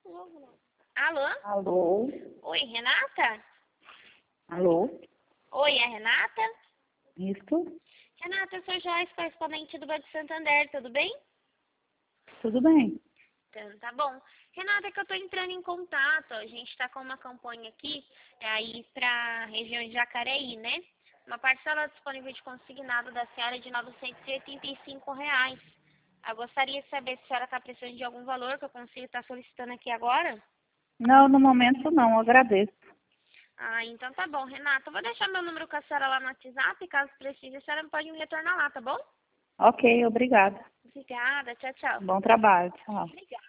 Alô? Alô? Oi, Renata? Alô? Oi, é a Renata? Isso? Renata, eu sou Joyce, correspondente do Banco Santander, tudo bem? Tudo bem? Então, tá bom. Renata, é que eu tô entrando em contato, a gente tá com uma campanha aqui, aí pra região de Jacareí, né? Uma parcela disponível de consignado da senhora de R$ 985. Eu gostaria de saber se a senhora está precisando de algum valor que eu consigo estar solicitando aqui agora. Não, no momento não, agradeço. Ah, então tá bom, Renata. Eu vou deixar meu número com a senhora lá no WhatsApp, caso precise, a senhora pode me retornar lá, tá bom? Ok, obrigada. Obrigada, tchau, tchau. Bom trabalho, tchau. Obrigada.